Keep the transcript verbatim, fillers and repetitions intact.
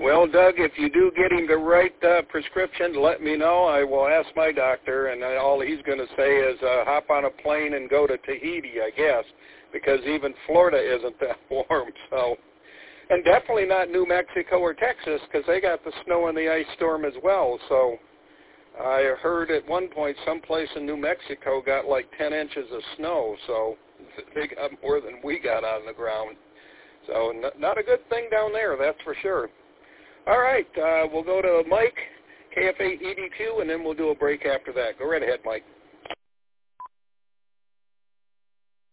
Well, Doug, if you do get him the right uh, prescription, let me know. I will ask my doctor, and all he's going to say is uh, hop on a plane and go to Tahiti, I guess, because even Florida isn't that warm. So, and definitely not New Mexico or Texas, because they got the snow and the ice storm as well. So I heard at one point someplace in New Mexico got like ten inches of snow, so they got more than we got on the ground. So n- not a good thing down there, that's for sure. All right, uh, we'll go to Mike, K F eight E D Q, and then we'll do a break after that. Go right ahead, Mike.